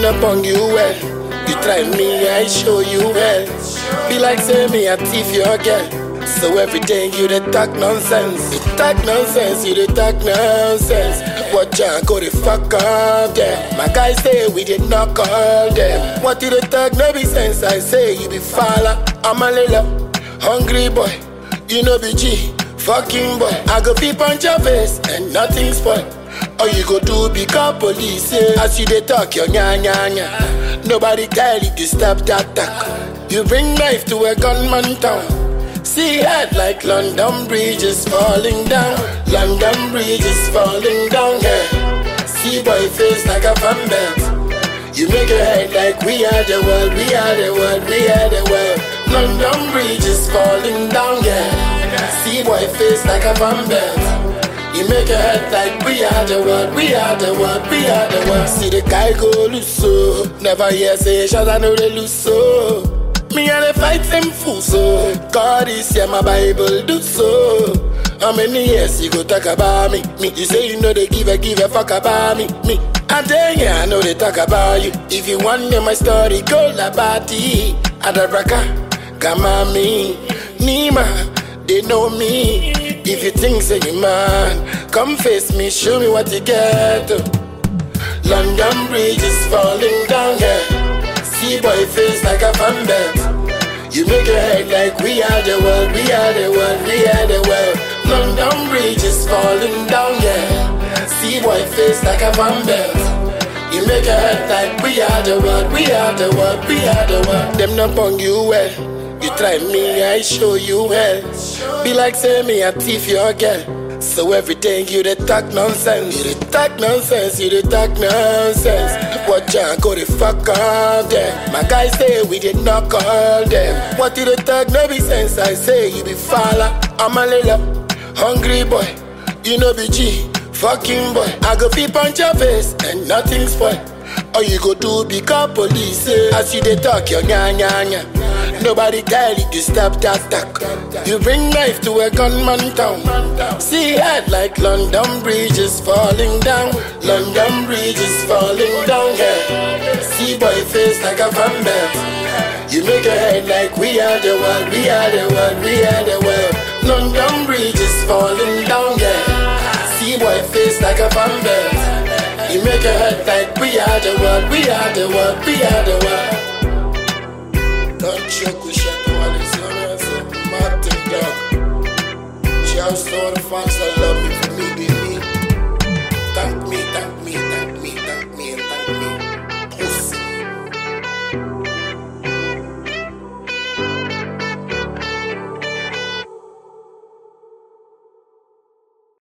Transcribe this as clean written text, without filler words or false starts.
up on you well. You try me, I show you well. Be like say me a thief your girl. So every day you dey talk nonsense. You talk nonsense, you dey talk nonsense. Watch out, go the fuck up there. My guys say we did not call them. What you dey talk no be sense? I say you be falla. I'm a little hungry boy. You know be G, fucking boy. I go peep on your face and nothing spoil. All you go do be call police. As you dey talk your nya nya nya. Nobody tell you to stop that talk. You bring knife to a gunman town. See head like London Bridge is falling down. London Bridge is falling down, yeah. See boy face like a fan belt. You make your head like we are the world, we are the world, we are the world. London Bridge is falling down, yeah. See boy face like a fan belt. You make your head like we are the world, we are the world, we are the world. See the guy go loose so. Never hear say shots, I know they lose so. Me and the fight them fool so. God is here, my Bible do so. How many years you go talk about me? You say you know they give a fuck about me. I tell ya, I know they talk about you. If you want to know my story, go la bati. Adabraka, Kamami, Nima, they know me. If you think say you man, come face me, show me what you get. London Bridge is falling down, yeah. See boy face like a fan belt. You make your head like we are the world, we are the world, we are the world. London Bridge is falling down, yeah. See boy face like a fan belt. You make your head like we are the world, we are the world, we are the world. Them not on you well. You try me, I show you well. Be like say me a thief your girl. So every day you dey talk nonsense. You dey talk nonsense, you dey talk nonsense. Watch out, go the fuck up there. My guys say we did not call them. What you dey talk no be sense? I say you be falla. I'm a little hungry boy. You know be G, fucking boy. I go peep on your face and nothing spoil. All you go do be call police. As you dey talk your nya nya nya. Nobody tell you to stop that talk. You bring knife to a gunman town. See head like London Bridge is falling down. London Bridge is falling down, yeah. See boy face like a fan belt. You make your head like we are the world, we are the world, we are the world. London Bridge is falling down, yeah. See boy face like a fan belt. You make your head like we are the world, we are the world, we are the world. Don't choke with shit while it's on us, Martin Dog. Shouts to all the fans that love me for me being